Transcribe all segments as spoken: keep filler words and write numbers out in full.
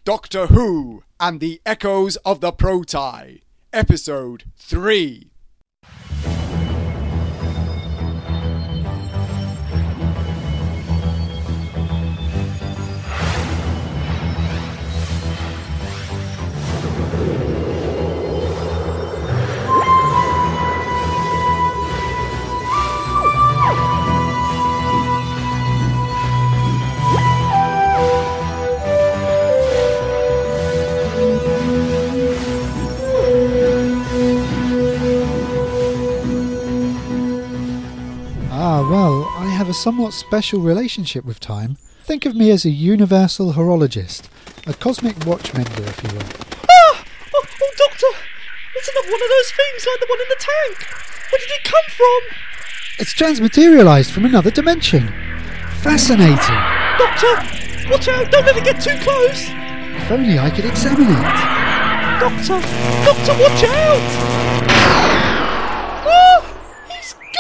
Doctor Who and the Echoes of the Protai, Episode three. Well, I have a somewhat special relationship with time. Think of me as a universal horologist, a cosmic watchmender, if you will. Ah! Oh, oh, Doctor! It's another one of those things like the one in the tank! Where did it come from? It's transmaterialised from another dimension. Fascinating. Doctor! Watch out! Don't let it get too close! If only I could examine it. Doctor! Doctor, watch out! Ah! He's gone!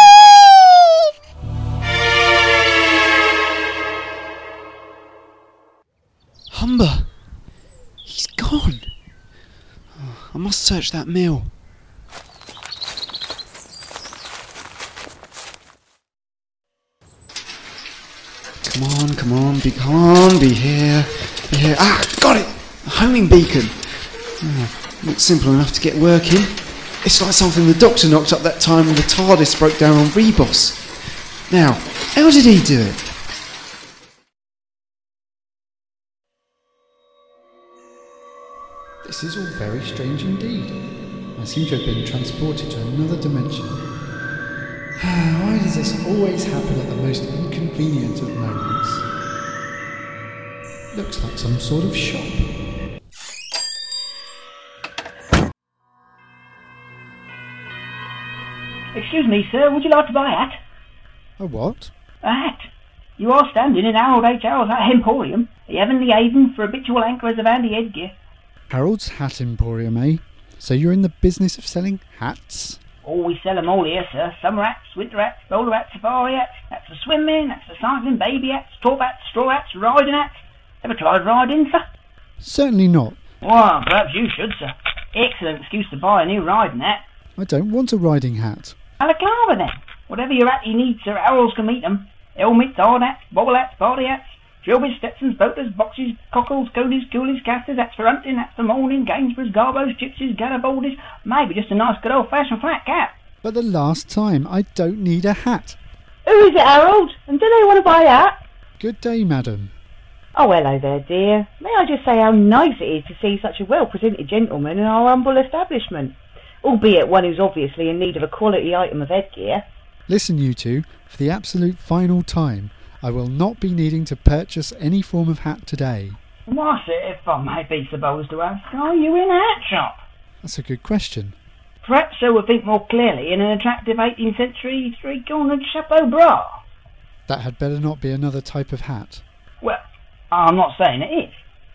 Humber! He's gone! Oh, I must search that mill. Come on, come on, be calm, be here, be here. Ah, got it! A homing beacon! Oh, looks simple enough to get working. It's like something the Doctor knocked up that time when the TARDIS broke down on Rebos. Now, how did he do it? This is all very strange indeed. I seem to have been transported to another dimension. Why does this always happen at the most inconvenient of moments? Looks like some sort of shop. Excuse me, sir, would you like to buy a hat? A what? A hat. You are standing in Harold H. Harold's Hat Emporium, the heavenly haven for habitual anchorers of Andy headgear. Harold's Hat Emporium, eh? So you're in the business of selling hats? Oh, we sell 'em all here, sir. Summer hats, winter hats, bowler hats, safari hats, hats for swimming, hats for cycling, baby hats, top hats, straw hats, riding hats. Ever tried riding, sir? Certainly not. Well, perhaps you should, sir. Excellent excuse to buy a new riding hat. I don't want a riding hat. Balaclava, then. Whatever your hat you need, Sir Harold's can meet 'em. Helmets, hard hats, bobble hats, party hats, trilbys, Stetsons, boaters, boxes, cockles, coolies, coolies, casters, hats for hunting, hats for mourning, Gainsboroughs, Garbos, gypsies, Garibaldi's, maybe just a nice good old-fashioned flat cap. But the last time, I don't need a hat. Who is it, Harold? And do they want to buy a hat? Good day, madam. Oh, hello there, dear. May I just say how nice it is to see such a well-presented gentleman in our humble establishment, albeit one who's obviously in need of a quality item of headgear. Listen, you two, for the absolute final time, I will not be needing to purchase any form of hat today. Why, sir, if I may be supposed to ask, are you in a hat shop? That's a good question. Perhaps so would think more clearly in an attractive eighteenth century three-cornered chapeau bra. That had better not be another type of hat. Well, I'm not saying it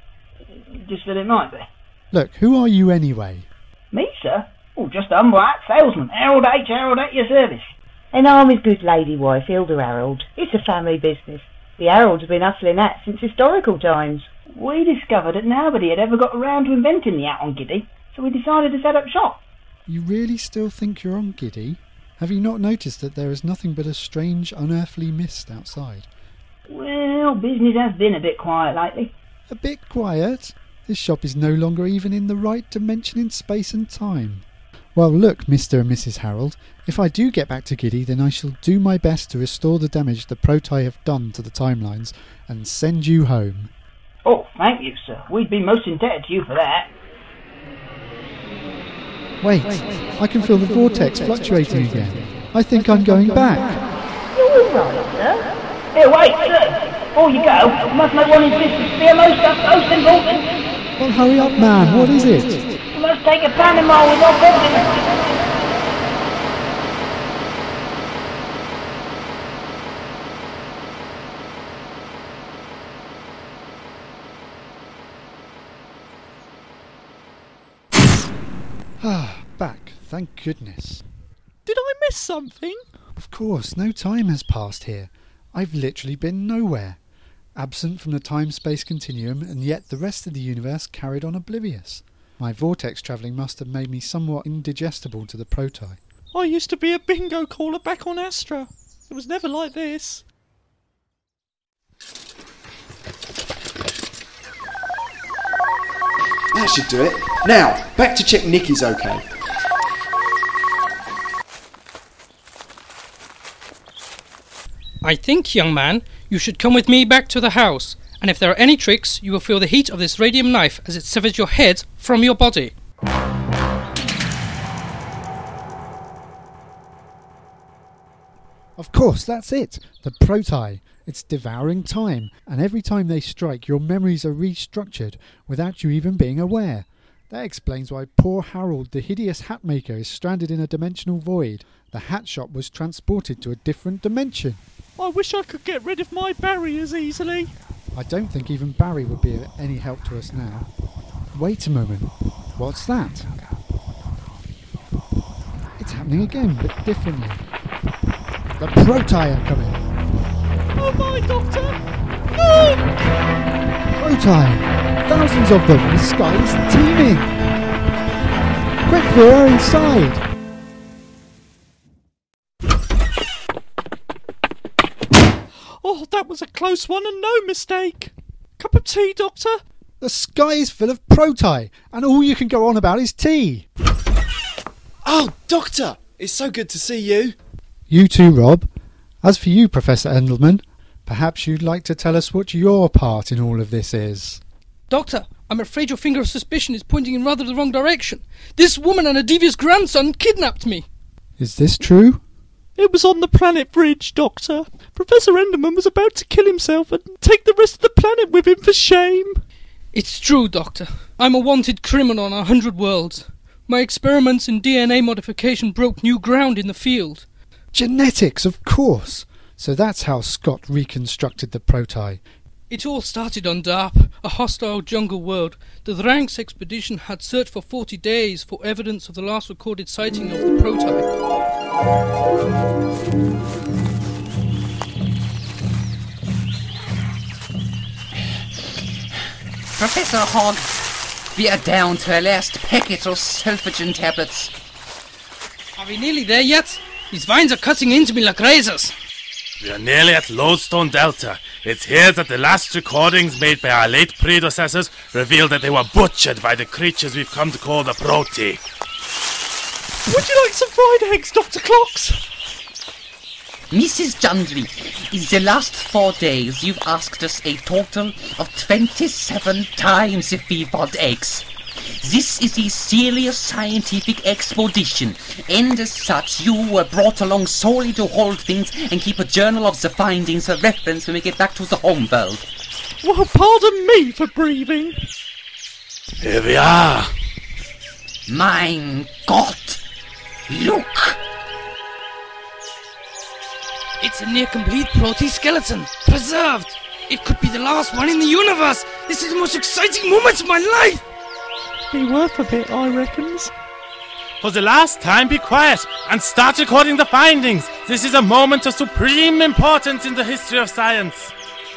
is. Just that it might be. Look, who are you anyway? Me, sir? Oh, just a humble hat salesman. Harold H. Harold at your service. And I'm his good lady wife, Hilda Harold. It's a family business. The Harolds have been hustling hats since historical times. We discovered that nobody had ever got around to inventing the hat on Giddy, so we decided to set up shop. You really still think you're on Giddy? Have you not noticed that there is nothing but a strange, unearthly mist outside? Well, business has been a bit quiet lately. A bit quiet? This shop is no longer even in the right dimension in space and time. Well, look, Mister and Missus Harold, if I do get back to Giddy, then I shall do my best to restore the damage the Protai have done to the timelines and send you home. Oh, thank you, sir. We'd be most indebted to you for that. Wait, I can feel the vortex fluctuating again. I think I'm going back. You're all right, sir. Here, wait, sir. Before you go, you must make one insistence to be a most, most important. Well, hurry up, man. What is it? You must take a Panama with your confidence. Ah, back, thank goodness. Did I miss something? Of course, no time has passed here. I've literally been nowhere. absent from the time-space continuum, and yet the rest of the universe carried on oblivious. My vortex travelling must have made me somewhat indigestible to the Proti. I used to be a bingo caller back on Astra. It was never like this. That should do it. Now, back to check Nikki's okay. I think, young man, you should come with me back to the house, and if there are any tricks, you will feel the heat of this radium knife as it severs your head from your body. Of course, that's it. The Proti. It's devouring time, and every time they strike, your memories are restructured without you even being aware. That explains why poor Harold, the hideous hat maker, is stranded in a dimensional void. The hat shop was transported to a different dimension. I wish I could get rid of my barriers easily. I don't think even Barry would be of any help to us now. Wait a moment. What's that? It's happening again, but differently. The Proti are coming. Oh my, Doctor! No! Proti! Thousands of them! The sky is teeming! Quick, Vera, inside! Oh, that was a close one and no mistake. Cup of tea, Doctor? The sky is full of Proti, and all you can go on about is tea. Oh, Doctor! It's so good to see you. You too, Rob. As for you, Professor Endelman, perhaps you'd like to tell us what your part in all of this is. Doctor, I'm afraid your finger of suspicion is pointing in rather the wrong direction. This woman and her devious grandson kidnapped me. Is this true? It was on the planet bridge, Doctor. Professor Enderman was about to kill himself and take the rest of the planet with him for shame. It's true, Doctor. I'm a wanted criminal on a hundred worlds. My experiments in D N A modification broke new ground in the field. Genetics, of course. So that's how Scott reconstructed the Proti. It all started on Darp, a hostile jungle world. The Thranks expedition had searched for forty days for evidence of the last recorded sighting of the Proti. Professor Hogg, we are down to our last packet of sulfogen tablets. Are we nearly there yet? These vines are cutting into me like razors. We are nearly at Lodestone Delta. It's here that the last recordings made by our late predecessors reveal that they were butchered by the creatures we've come to call the Proti. Would you like some fried eggs, Doctor Clocks? Missus Jundry, in the last four days you've asked us a total of twenty-seven times if we want eggs. This is a serious scientific expedition, and as such you were brought along solely to hold things and keep a journal of the findings for reference when we get back to the home world. Well, pardon me for breathing. Here we are. Mein Gott! Look! It's a near-complete Proti skeleton, preserved. It could be the last one in the universe. This is the most exciting moment of my life. Be worth a bit, I reckons. For the last time, be quiet and start recording the findings. This is a moment of supreme importance in the history of science.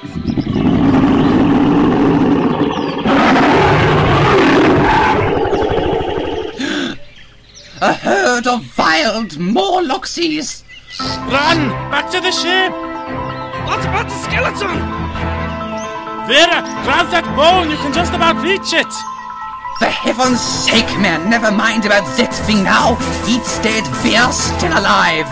A herd of wild Morloxies! Run! Back to the ship! What about the skeleton? Vera, grab that bone, you can just about reach it! For heaven's sake, man, never mind about that thing now. It's dead, we're still alive.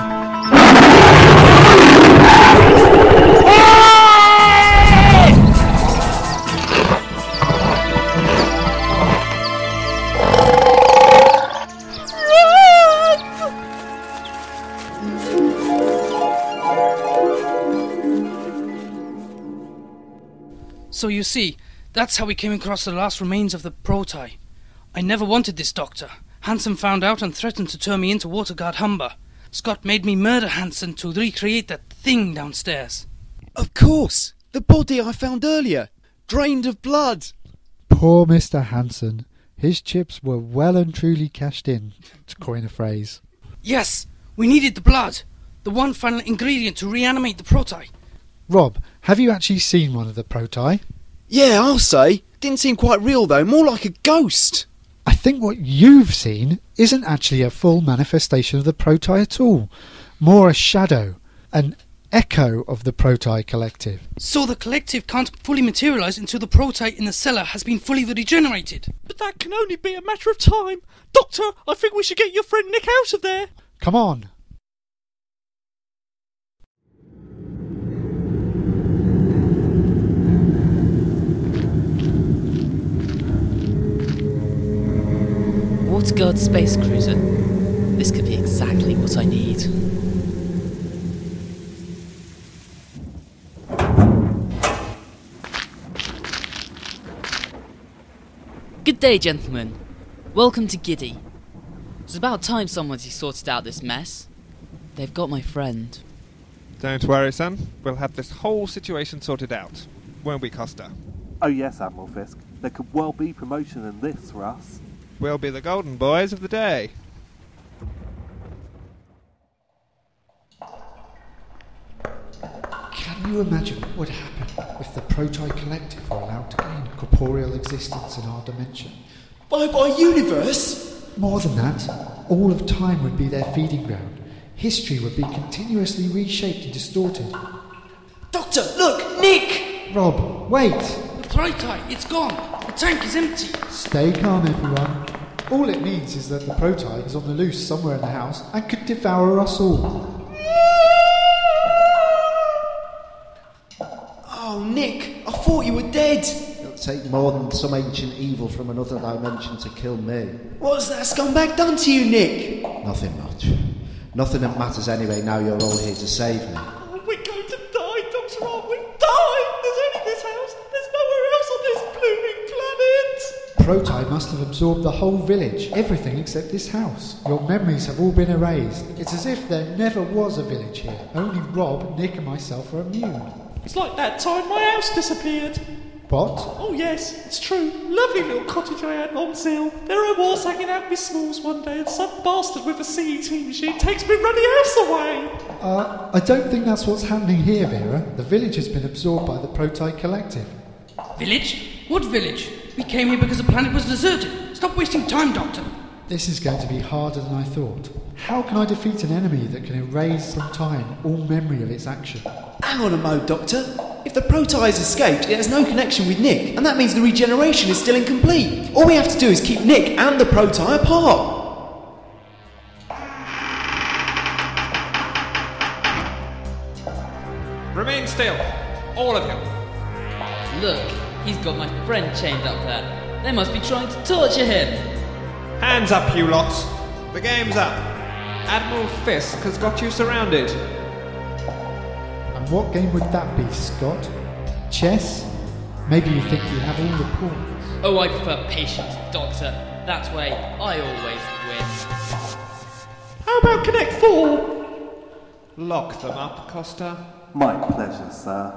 So you see, that's how we came across the last remains of the Proti. I never wanted this, Doctor. Hansen found out and threatened to turn me into Waterguard Humber. Scott made me murder Hansen to recreate that thing downstairs. Of course! The body I found earlier! Drained of blood! Poor Mister Hansen. His chips were well and truly cashed in, to coin a phrase. Yes, we needed the blood. The one final ingredient to reanimate the Proti. Rob, have you actually seen one of the Protai? Yeah, I'll say. Didn't seem quite real though, more like a ghost. I think what you've seen isn't actually a full manifestation of the Protai at all. More a shadow, an echo of the Protai collective. So the collective can't fully materialise until the Protai in the cellar has been fully regenerated. But that can only be a matter of time. Doctor, I think we should get your friend Nick out of there. Come on. Water Guard Space Cruiser. This could be exactly what I need. Good day, gentlemen. Welcome to Giddy. It's about time somebody sorted out this mess. They've got my friend. Don't worry, son. We'll have this whole situation sorted out. Won't we, Costa? Oh yes, Admiral Fisk. There could well be promotion in this for us. We'll be the golden boys of the day. Can you imagine what would happen if the Protai collective were allowed to gain corporeal existence in our dimension? By by universe? More than that, all of time would be their feeding ground. History would be continuously reshaped and distorted. Doctor, look! Nick! Rob, wait! The Protai, it's gone. The tank is empty. Stay calm, everyone. All it means is that the Protai is on the loose somewhere in the house and could devour us all. Oh, Nick, I thought you were dead. It'll take more than some ancient evil from another dimension to kill me. What's that scumbag done to you, Nick? Nothing much. Nothing that matters anyway now you're all here to save me. Oh, we're going to die, Doctor, aren't we? Die! There's only this house. There's nowhere else on this blooming planet. Protai must have absorbed the whole village, everything except this house. Your memories have all been erased. It's as if there never was a village here. Only Rob, Nick and myself are immune. It's like that time my house disappeared. What? Oh yes, it's true. Lovely little cottage I had on Seal. There I was hanging out with Smalls one day and some bastard with a C E T machine takes me running house away. Uh, I don't think that's what's happening here, Vera. The village has been absorbed by the Protai collective. Village? What village? We came here because the planet was deserted. Stop wasting time, Doctor. This is going to be harder than I thought. How can I defeat an enemy that can erase from time all memory of its action? Hang on a mo, Doctor. If the Protai has escaped, it has no connection with Nick, and that means the regeneration is still incomplete. All we have to do is keep Nick and the Protai apart. Remain still, all of you. Look, he's got my friend chained up there. They must be trying to torture him. Hands up, you lots. The game's up. Admiral Fisk has got you surrounded. And what game would that be, Scott? Chess? Maybe you think you have all the pawns. Oh, I prefer patience, Doctor. That way, I always win. How about Connect Four? Lock them up, Costa. My pleasure, sir.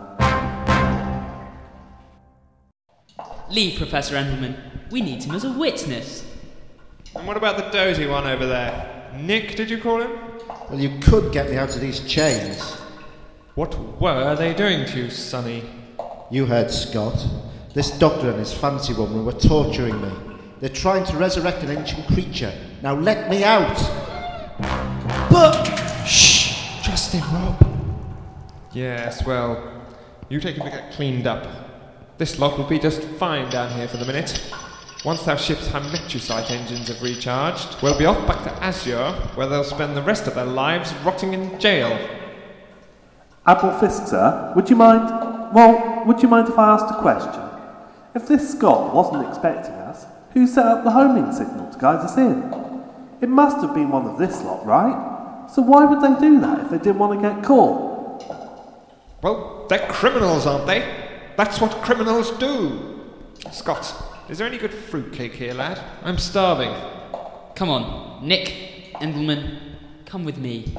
Leave Professor Endelman. We need him as a witness. And what about the dozy one over there? Nick, did you call him? Well, you could get me out of these chains. What were they doing to you, Sonny? You heard Scott. This doctor and his fancy woman were torturing me. They're trying to resurrect an ancient creature. Now let me out! But... Shh! Trust him, Rob. Yes, well, you take him to get cleaned up. This lot will be just fine down here for the minute. Once our ship's Hametusite engines have recharged, we'll be off back to Azure, where they'll spend the rest of their lives rotting in jail. Admiral Fisk, sir, would you mind... Well, would you mind if I asked a question? If this Scott wasn't expecting us, who set up the homing signal to guide us in? It must have been one of this lot, right? So why would they do that if they didn't want to get caught? Well, they're criminals, aren't they? That's what criminals do. Scott, is there any good fruitcake here, lad? I'm starving. Come on, Nick, Endelman, come with me.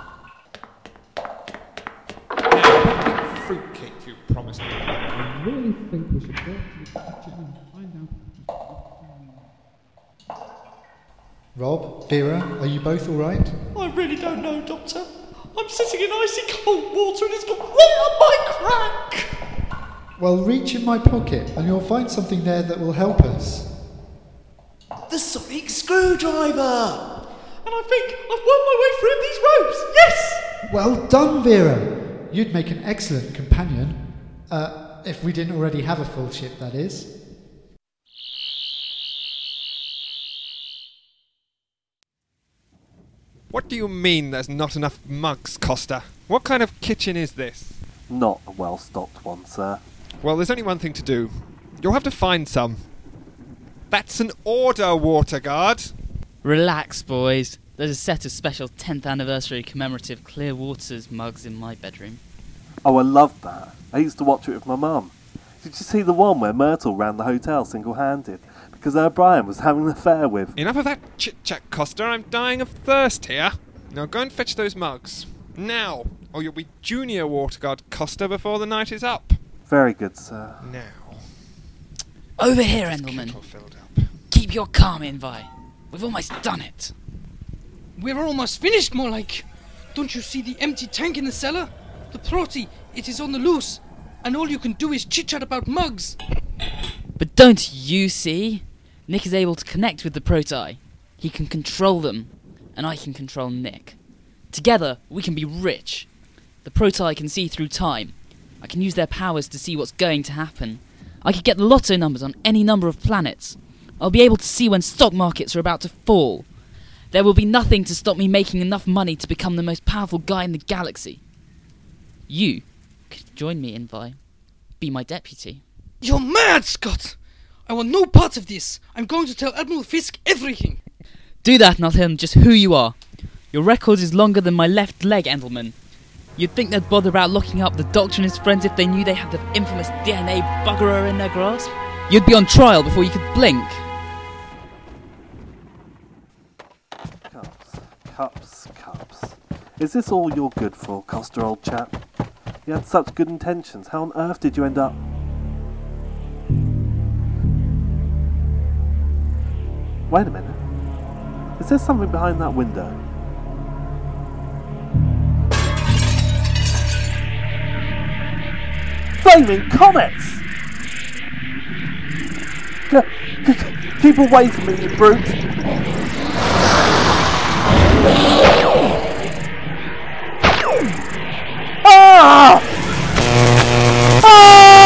Now, fruitcake you promised me. I really think we should go to the kitchen and find out. Rob, Vera, are you both all right? I really don't know, Doctor. I'm sitting in icy cold water and it's gone right up my crack! Well, reach in my pocket and you'll find something there that will help us. The sonic screwdriver! And I think I've won my way through these ropes! Yes! Well done, Vera! You'd make an excellent companion. Uh, if we didn't already have a full ship, that is. What do you mean there's not enough mugs, Costa? What kind of kitchen is this? Not a well-stocked one, sir. Well, there's only one thing to do. You'll have to find some. That's an order, water guard. Relax, boys. There's a set of special tenth anniversary commemorative Clear Waters mugs in my bedroom. Oh, I loved that. I used to watch it with my mum. Did you see the one where Myrtle ran the hotel single-handed because O'Brien was having an affair with... Enough of that chit-chat, Costa. I'm dying of thirst here. Now go and fetch those mugs. Now, or you'll be junior water guard Costa before the night is up. Very good, sir. Now. Over here, Endelman. Keep your calm, Envi. We've almost done it. We're almost finished, more like. Don't you see the empty tank in the cellar? The Proti, it is on the loose, and all you can do is chit-chat about mugs. But don't you see? Nick is able to connect with the Proti. He can control them, and I can control Nick. Together, we can be rich. The Proti can see through time. I can use their powers to see what's going to happen. I could get the lotto numbers on any number of planets. I'll be able to see when stock markets are about to fall. There will be nothing to stop me making enough money to become the most powerful guy in the galaxy. You could join me, Envi. Be my deputy. You're mad, Scott! I want no part of this. I'm going to tell Admiral Fisk everything. Do that and I'll tell him just who you are. Your record is longer than my left leg, Endelman. You'd think they'd bother about locking up the Doctor and his friends if they knew they had the infamous D N A buggerer in their grasp. You'd be on trial before you could blink. Cups, cups, cups. Is this all you're good for, Costa, old chap? You had such good intentions. How on earth did you end up... Wait a minute. Is there something behind that window? Flaming comets! K- k- keep away from me, you brute! Ah! Ah!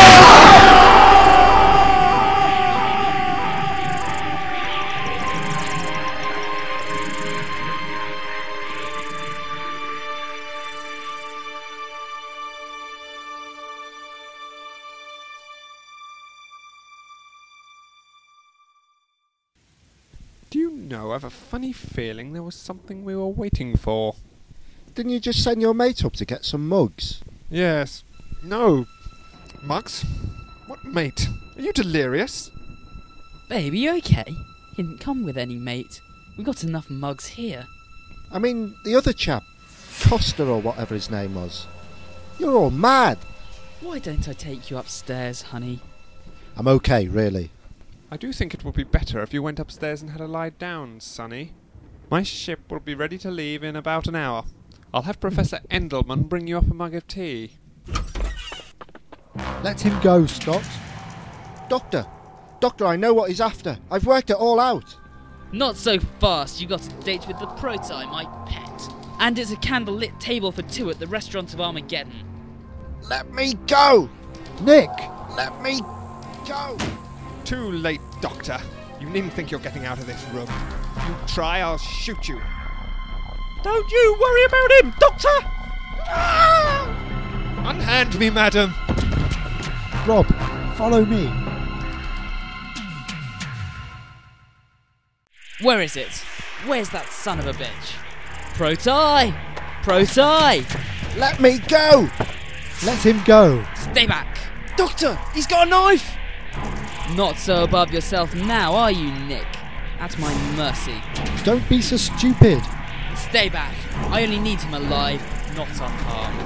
Do you know, I've a funny feeling there was something we were waiting for. Didn't you just send your mate up to get some mugs? Yes. No. Mugs? What mate? Are you delirious? Babe, are you okay? He didn't come with any mate. We got enough mugs here. I mean, the other chap, Costa or whatever his name was. You're all mad. Why don't I take you upstairs, honey? I'm okay, really. I do think it would be better if you went upstairs and had a lie down, Sonny. My ship will be ready to leave in about an hour. I'll have Professor Endelman bring you up a mug of tea. Let him go, Scott. Doctor! Doctor, I know what he's after. I've worked it all out. Not so fast. You got a date with the Proti, my pet. And it's a candle-lit table for two at the restaurant of Armageddon. Let me go! Nick! Let me go! Too late, Doctor. You needn't think you're getting out of this room. If you try, I'll shoot you. Don't you worry about him, Doctor! Ah! Unhand me, madam! Rob, follow me. Where is it? Where's that son of a bitch? Proti! Proti! Let me go! Let him go. Stay back! Doctor, he's got a knife! Not so above yourself now, are you, Nick? At my mercy. Don't be so stupid. Stay back. I only need him alive, not unharmed.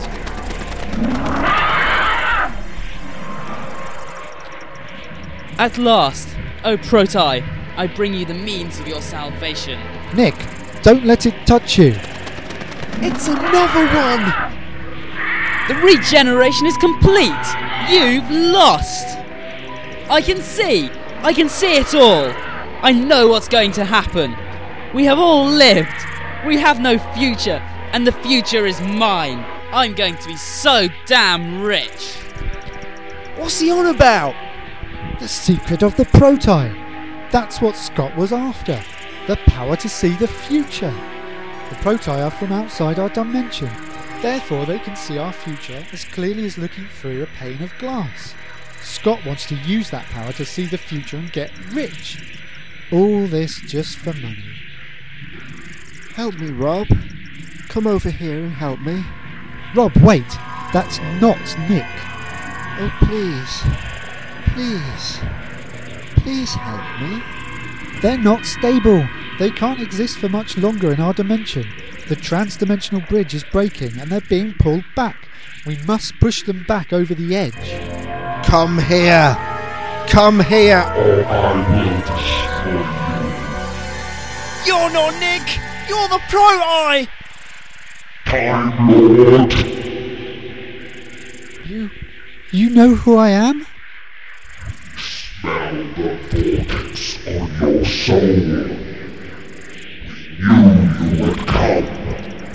At last, O Proti, I bring you the means of your salvation. Nick, don't let it touch you. It's another one! The regeneration is complete! You've lost! I can see! I can see it all! I know what's going to happen! We have all lived! We have no future, and the future is mine! I'm going to be so damn rich! What's he on about? The secret of the Proti. That's what Scott was after. The power to see the future. The Proti are from outside our dimension. Therefore they can see our future as clearly as looking through a pane of glass. Scott wants to use that power to see the future and get rich. All this just for money. Help me, Rob. Come over here and help me. Rob, wait. That's not Nick. Oh, please. Please. Please help me. They're not stable. They can't exist for much longer in our dimension. The trans-dimensional bridge is breaking and they're being pulled back. We must push them back over the edge. Come here. Come here. Or I will destroy you. You're not Nick. You're the Proti. Time Lord. You... You know who I am? Smell the vortex on your soul. You, you would come.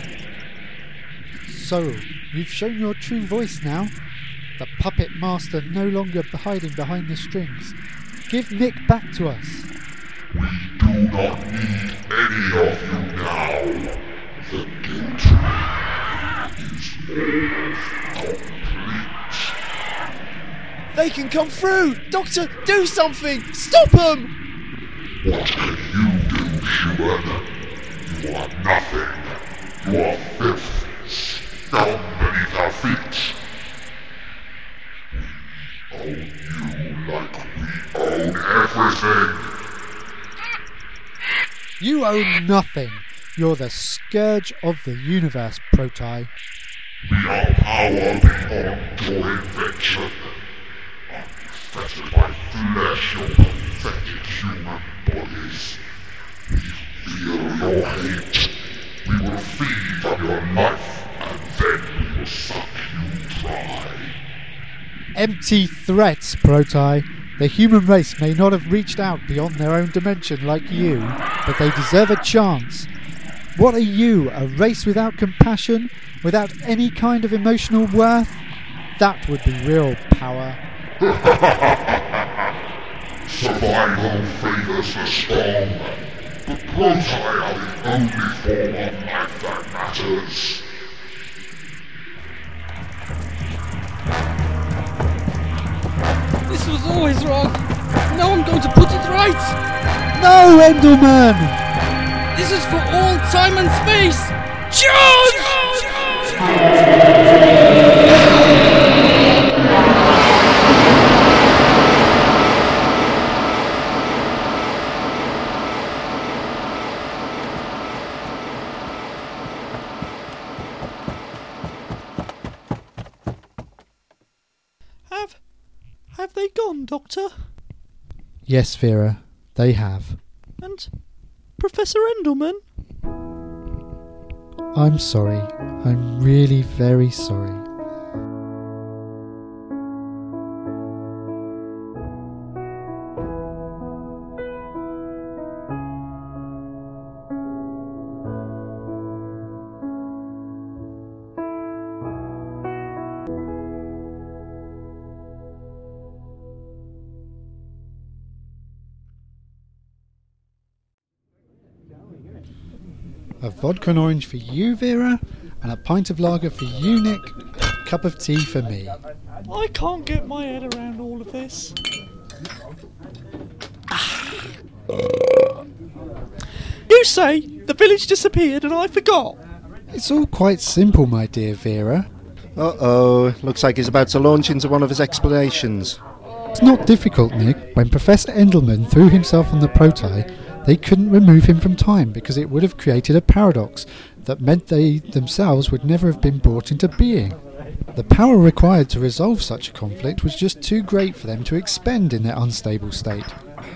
So, you've shown your true voice now. The puppet master no longer hiding behind the strings. Give Nick back to us. We do not need any of you now. The guilt is almost complete. They can come through! Doctor, do something! Stop them! What can you do, human? You are nothing. You are filth, scum beneath our feet. We own you like we own everything. You own nothing. You're the scourge of the universe, Proti. We are power beyond your invention. Unfettered by flesh or pathetic human bodies. We feel your hate. We will feed on your life, and then we will suck you dry. Empty threats, Proti. The human race may not have reached out beyond their own dimension like you, but they deserve a chance. What are you, a race without compassion, without any kind of emotional worth? That would be real power. Survival favours the strong. The Proti are the only form of life that matters. This was always wrong. Now I'm going to put it right. No, Endelman! This is for all time and space. Charge! Have... have they gone, Doctor? Yes, Vera, they have. And Professor Endelman? I'm sorry. I'm really very sorry. A vodka and orange for you, Vera, and a pint of lager for you, Nick, and a cup of tea for me. I can't get my head around all of this. You say the village disappeared and I forgot. It's all quite simple, my dear Vera. Uh-oh, looks like he's about to launch into one of his explanations. It's not difficult, Nick. When Professor Endelman threw himself on the Proti, they couldn't remove him from time because it would have created a paradox that meant they themselves would never have been brought into being. The power required to resolve such a conflict was just too great for them to expend in their unstable state.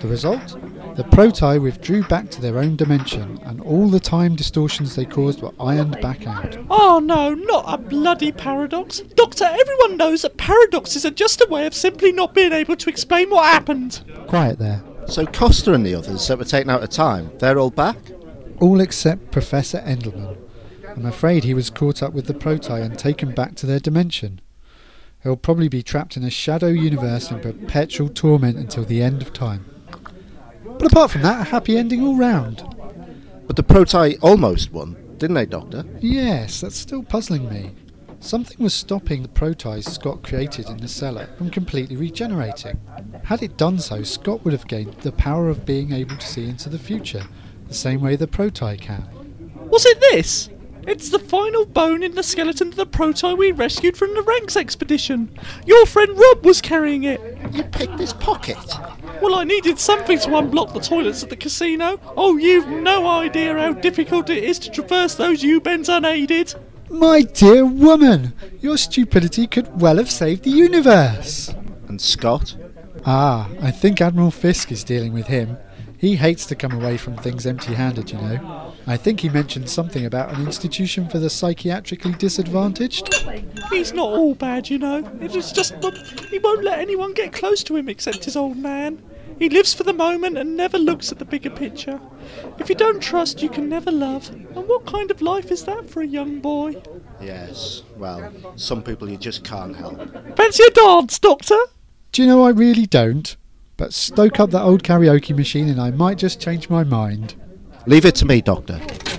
The result? The Proti withdrew back to their own dimension, and all the time distortions they caused were ironed back out. Oh no, not a bloody paradox. Doctor, everyone knows that paradoxes are just a way of simply not being able to explain what happened. Quiet there. So Costa and the others that were taken out of time, they're all back? All except Professor Endelman. I'm afraid he was caught up with the Proti and taken back to their dimension. He'll probably be trapped in a shadow universe in perpetual torment until the end of time. But apart from that, a happy ending all round. But the Proti almost won, didn't they, Doctor? Yes, that's still puzzling me. Something was stopping the Protis Scott created in the cellar from completely regenerating. Had it done so, Scott would have gained the power of being able to see into the future, the same way the Proti can. Was it this? It's the final bone in the skeleton of the Proti we rescued from the Ranks expedition. Your friend Rob was carrying it. You picked his pocket. Well, I needed something to unblock the toilets at the casino. Oh, you've no idea how difficult it is to traverse those U-bends unaided. My dear woman, your stupidity could well have saved the universe. And Scott? Ah, I think Admiral Fisk is dealing with him. He hates to come away from things empty-handed, you know. I think he mentioned something about an institution for the psychiatrically disadvantaged. He's not all bad, you know. It's just that he won't let anyone get close to him except his old man. He lives for the moment and never looks at the bigger picture. If you don't trust, you can never love. And what kind of life is that for a young boy? Yes, well, some people you just can't help. Fancy a dance, Doctor? Do you know I really don't? But stoke up that old karaoke machine and I might just change my mind. Leave it to me, Doctor.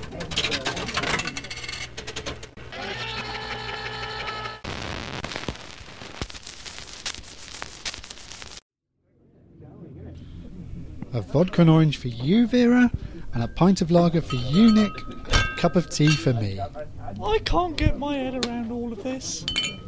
A vodka and orange for you, Vera, and a pint of lager for you, Nick, and a cup of tea for me. I can't get my head around all of this.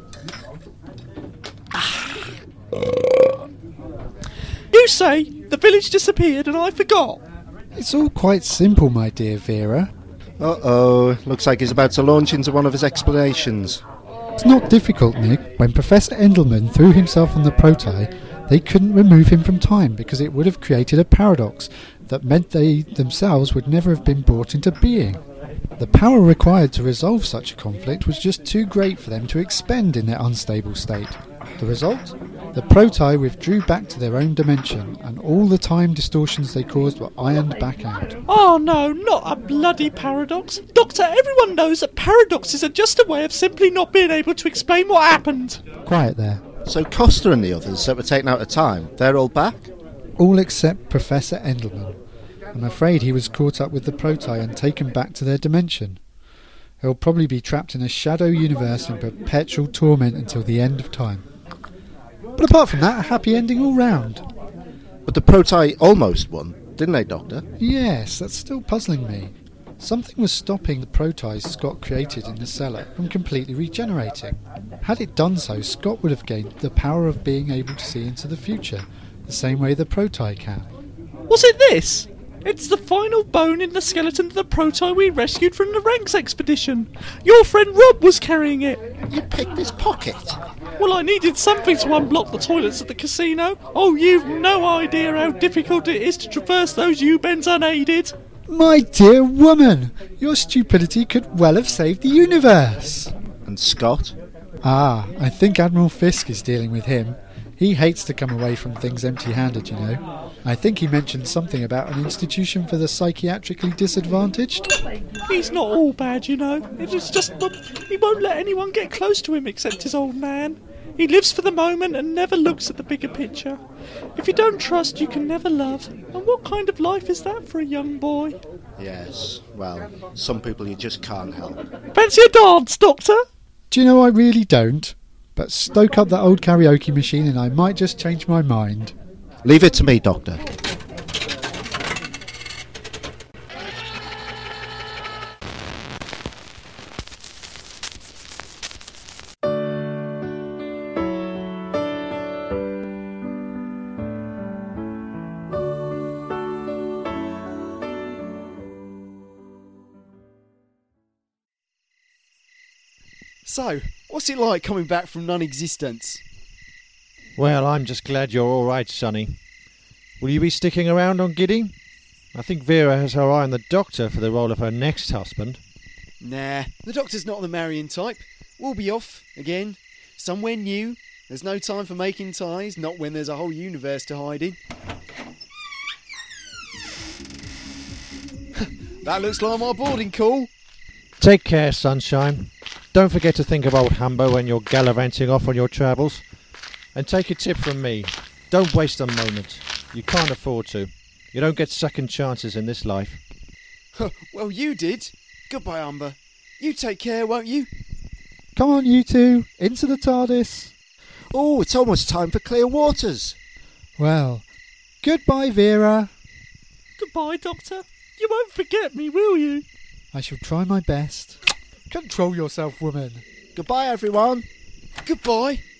You say the village disappeared and I forgot. It's all quite simple, my dear Vera. Uh-oh, looks like he's about to launch into one of his explanations. It's not difficult, Nick. When Professor Endelman threw himself on the Proti, they couldn't remove him from time because it would have created a paradox that meant they themselves would never have been brought into being. The power required to resolve such a conflict was just too great for them to expend in their unstable state. The result? The Proti withdrew back to their own dimension, and all the time distortions they caused were ironed back out. Oh no, not a bloody paradox. Doctor, everyone knows that paradoxes are just a way of simply not being able to explain what happened. Quiet there. So Costa and the others that were taken out of time, they're all back? All except Professor Endelman. I'm afraid he was caught up with the Proti and taken back to their dimension. He'll probably be trapped in a shadow universe in perpetual torment until the end of time. But apart from that, a happy ending all round. But the Proti almost won, didn't they, Doctor? Yes, that's still puzzling me. Something was stopping the Protis Scott created in the cellar from completely regenerating. Had it done so, Scott would have gained the power of being able to see into the future, the same way the Proti can. Was it this? It's the final bone in the skeleton of the Proti we rescued from the Ranks expedition. Your friend Rob was carrying it. You picked his pocket. Well, I needed something to unblock the toilets at the casino. Oh, you've no idea how difficult it is to traverse those U-bends unaided. My dear woman, your stupidity could well have saved the universe. And Scott? Ah, I think Admiral Fisk is dealing with him. He hates to come away from things empty-handed, you know. I think he mentioned something about an institution for the psychiatrically disadvantaged. He's not all bad, you know. It's just that he won't let anyone get close to him except his old man. He lives for the moment and never looks at the bigger picture. If you don't trust, you can never love. And what kind of life is that for a young boy? Yes, well, some people you just can't help. Fancy a dance, Doctor? Do you know I really don't? But stoke up that old karaoke machine and I might just change my mind. Leave it to me, Doctor. So, what's it like coming back from non-existence? Well, I'm just glad you're all right, Sonny. Will you be sticking around on Giddy? I think Vera has her eye on the Doctor for the role of her next husband. Nah, the Doctor's not the marrying type. We'll be off, again, somewhere new. There's no time for making ties, not when there's a whole universe to hide in. That looks like my boarding call. Take care, Sunshine. Don't forget to think of old Humbo when you're gallivanting off on your travels. And take a tip from me. Don't waste a moment. You can't afford to. You don't get second chances in this life. Well, you did. Goodbye, Umber. You take care, won't you? Come on, you two. Into the TARDIS. Oh, it's almost time for clear waters. Well, goodbye, Vera. Goodbye, Doctor. You won't forget me, will you? I shall try my best. Control yourself, woman. Goodbye, everyone. Goodbye.